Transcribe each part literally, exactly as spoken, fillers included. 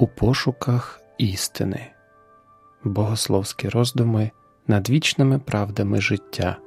У пошуках істини. Богословські роздуми над вічними правдами життя.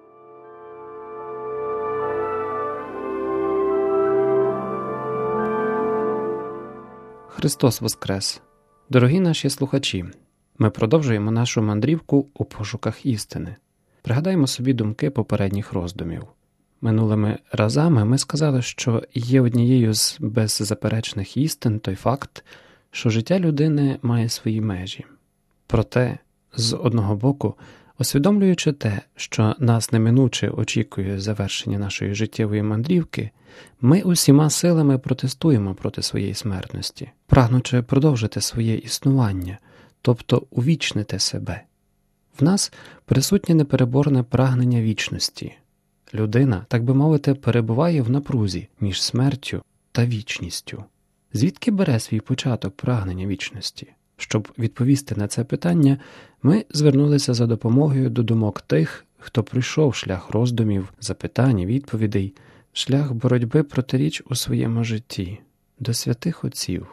Христос Воскрес! Дорогі наші слухачі! Ми продовжуємо нашу мандрівку у пошуках істини. Пригадаємо собі думки попередніх роздумів. Минулими разами ми сказали, що є однією з беззаперечних істин той факт, що життя людини має свої межі. Проте, з одного боку, усвідомлюючи те, що нас неминуче очікує завершення нашої життєвої мандрівки, ми усіма силами протестуємо проти своєї смертності, прагнучи продовжити своє існування, тобто увічнити себе. В нас присутнє непереборне прагнення вічності. Людина, так би мовити, перебуває в напрузі між смертю та вічністю. Звідки бере свій початок прагнення вічності? Щоб відповісти на це питання, ми звернулися за допомогою до думок тих, хто пройшов шлях роздумів, запитань і відповідей, шлях боротьби проти річ у своєму житті, до святих отців.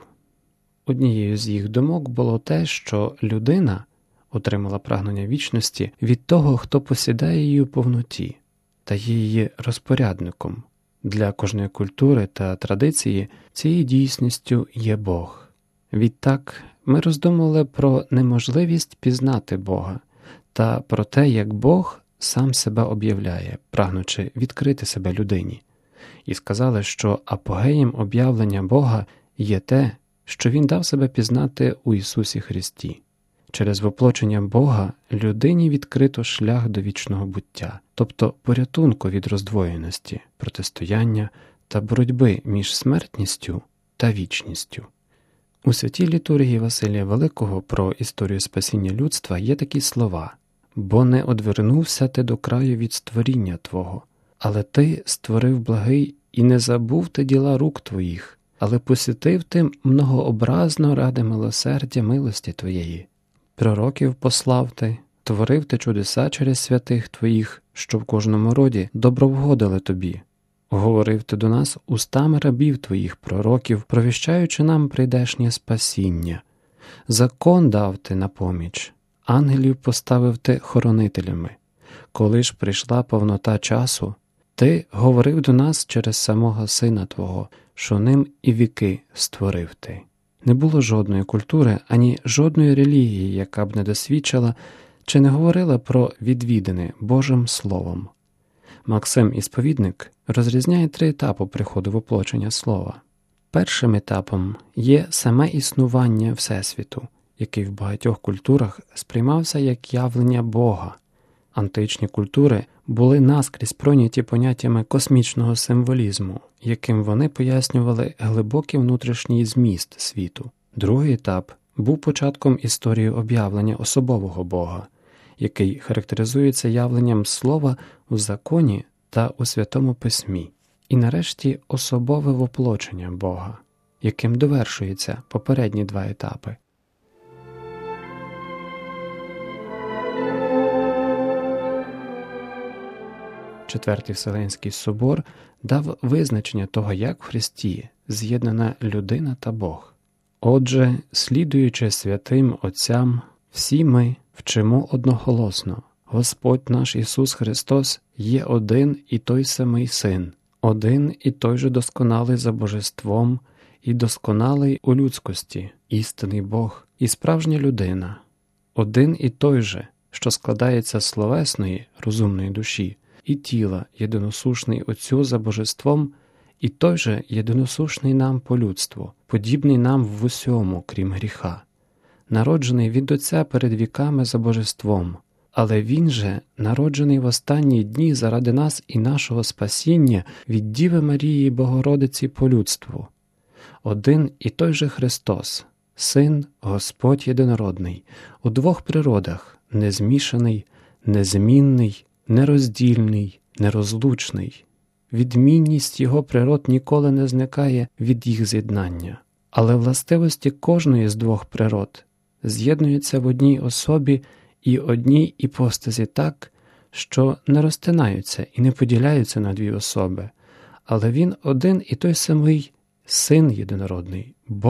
Однією з їх думок було те, що людина отримала прагнення вічності від того, хто посідає її у повноті та є її розпорядником. Для кожної культури та традиції цією дійсністю є Бог. Відтак, ми роздумували про неможливість пізнати Бога та про те, як Бог сам себе об'являє, прагнучи відкрити себе людині. І сказали, що апогеєм об'явлення Бога є те, що Він дав себе пізнати у Ісусі Христі. Через воплочення Бога людині відкрито шлях до вічного буття, тобто порятунку від роздвоєності, протистояння та боротьби між смертністю та вічністю. У святій літургії Василія Великого про історію спасіння людства є такі слова: «Бо не одвернувся ти до краю від створіння Твого, але ти створив благий і не забув ти діла рук Твоїх, але посітив ти многообразно ради милосердя милості Твоєї. Пророків послав ти, творив ти чудеса через святих Твоїх, що в кожному роді добро вгодили Тобі. Говорив ти до нас устами рабів Твоїх пророків, провіщаючи нам прийдешнє спасіння. Закон дав ти на поміч, ангелів поставив ти хоронителями. Коли ж прийшла повнота часу, ти говорив до нас через самого Сина Твого, що ним і віки створив ти». Не було жодної культури, ані жодної релігії, яка б не досвідчила чи не говорила про відвідини Божим Словом. Максим Ісповідник розрізняє три етапи приходу воплочення Слова. Першим етапом є саме існування Всесвіту, який в багатьох культурах сприймався як явлення Бога. Античні культури були наскрізь пройняті поняттями космічного символізму, яким вони пояснювали глибокий внутрішній зміст світу. Другий етап був початком історії об'явлення особового Бога, який характеризується явленням Слова у законі та у Святому Письмі. І нарешті особове воплочення Бога, яким довершуються попередні два етапи. Четвертий Вселенський собор дав визначення того, як в Христі з'єднана людина та Бог. Отже, слідуючи святим Отцям, всі ми вчимо одноголосно: Господь наш Ісус Христос є один і той самий Син, один і той же досконалий за божеством і досконалий у людськості, істинний Бог і справжня людина, один і той же, що складається з словесної, розумної душі, і тіла, єдиносушний Отцю за божеством, і той же єдиносушний нам по людству, подібний нам в усьому, крім гріха, народжений від Отця перед віками за божеством, але Він же народжений в останні дні заради нас і нашого спасіння від Діви Марії Богородиці по людству. Один і той же Христос, Син, Господь єдинородний, у двох природах, незмішаний, незмінний, нероздільний, нерозлучний. Відмінність його природ ніколи не зникає від їх з'єднання, але властивості кожної з двох природ з'єднуються в одній особі і одній іпостазі так, що не розтинаються і не поділяються на дві особи, але він один і той самий Син єдинородний, Бог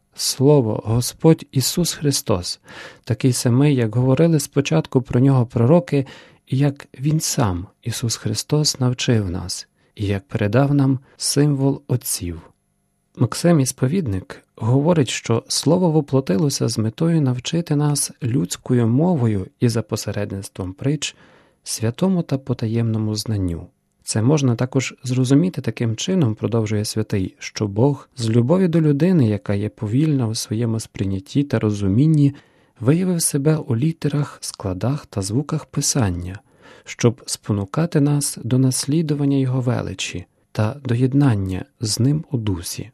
Слово, Господь Ісус Христос, такий самий, як говорили спочатку про Нього пророки, і як Він сам, Ісус Христос, навчив нас, і як передав нам символ отців. Максим Ісповідник говорить, що Слово воплотилося з метою навчити нас людською мовою і за посередництвом притч святому та потаємному знанню. Це можна також зрозуміти таким чином, продовжує святий, що Бог з любові до людини, яка є повільна у своєму сприйнятті та розумінні, виявив себе у літерах, складах та звуках Писання, щоб спонукати нас до наслідування Його величі та до єднання з Ним у дусі.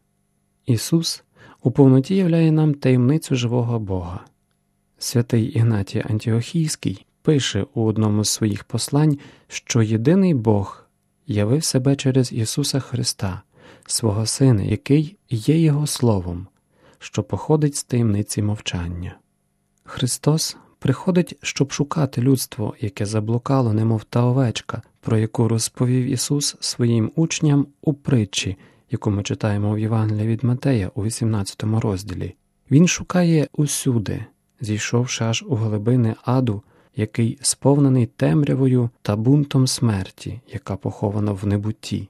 Ісус у повноті являє нам таємницю живого Бога. Святий Ігнатій Антіохійський пише у одному з своїх послань, що єдиний Бог явив себе через Ісуса Христа, свого Сина, який є Його Словом, що походить з таємниці мовчання. Христос приходить, щоб шукати людство, яке заблукало, немов та овечка, про яку розповів Ісус своїм учням у притчі, яку ми читаємо в Євангелії від Матея у вісімнадцятому розділі. Він шукає усюди, зійшовши аж у глибини аду, який сповнений темрявою та бунтом смерті, яка похована в небутті.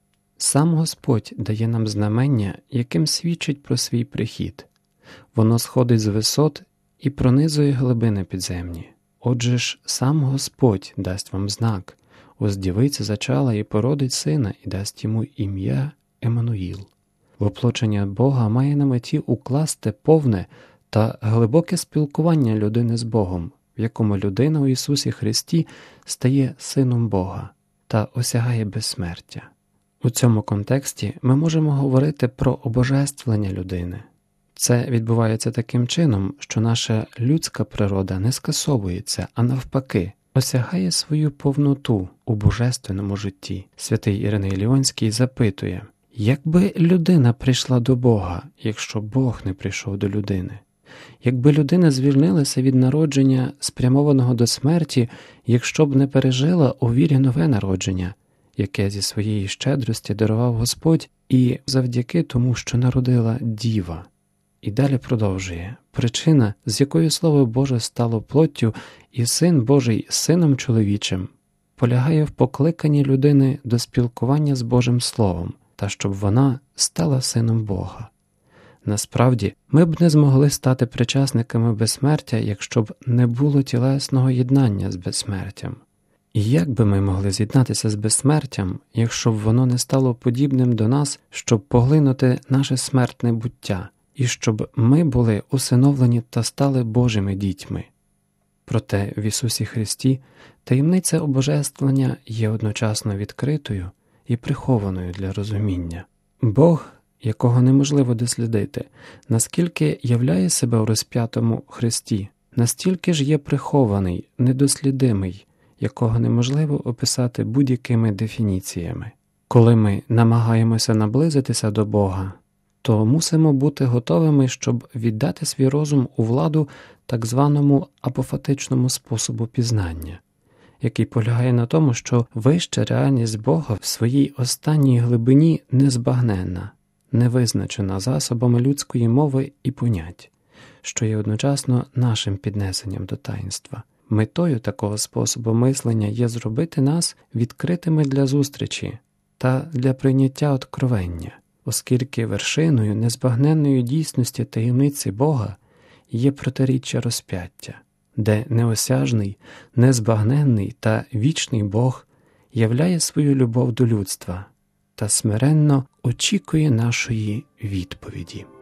Сам Господь дає нам знамення, яким свідчить про свій прихід. Воно сходить з висот і пронизує глибини підземні. Отже ж, сам Господь дасть вам знак, ось дівиця зачала і породить сина, і дасть йому ім'я Еммануїл. Воплочення Бога має на меті укласти повне та глибоке спілкування людини з Богом, в якому людина у Ісусі Христі стає Сином Бога та осягає безсмертя. У цьому контексті ми можемо говорити про обожествлення людини. Це відбувається таким чином, що наша людська природа не скасовується, а навпаки, осягає свою повноту у божественному житті. Святий Іриней Ліонський запитує, якби людина прийшла до Бога, якщо Бог не прийшов до людини? Якби людина звільнилася від народження, спрямованого до смерті, якщо б не пережила у вірі нове народження, яке зі своєї щедрості дарував Господь і завдяки тому, що народила Діва. І далі продовжує. Причина, з якою Слово Боже стало плоттю і Син Божий Сином чоловічим, полягає в покликанні людини до спілкування з Божим Словом, та щоб вона стала Сином Бога. Насправді, ми б не змогли стати причасниками безсмертя, якщо б не було тілесного єднання з безсмертям. І як би ми могли з'єднатися з безсмертям, якщо б воно не стало подібним до нас, щоб поглинути наше смертне буття, і щоб ми були усиновлені та стали Божими дітьми? Проте в Ісусі Христі таємниця обожествлення є одночасно відкритою і прихованою для розуміння. Бог, якого неможливо дослідити, наскільки являє себе у розп'ятому Христі, настільки ж є прихований, недослідимий, якого неможливо описати будь-якими дефініціями. Коли ми намагаємося наблизитися до Бога, то мусимо бути готовими, щоб віддати свій розум у владу так званому апофатичному способу пізнання, який полягає на тому, що вища реальність Бога в своїй останній глибині незбагненна, не визначена засобами людської мови і понять, що є одночасно нашим піднесенням до таїнства. Метою такого способу мислення є зробити нас відкритими для зустрічі та для прийняття откровення, оскільки вершиною незбагненної дійсності таємниці Бога є протиріччя розп'яття, де неосяжний, незбагненний та вічний Бог являє свою любов до людства та смиренно очікує нашої відповіді.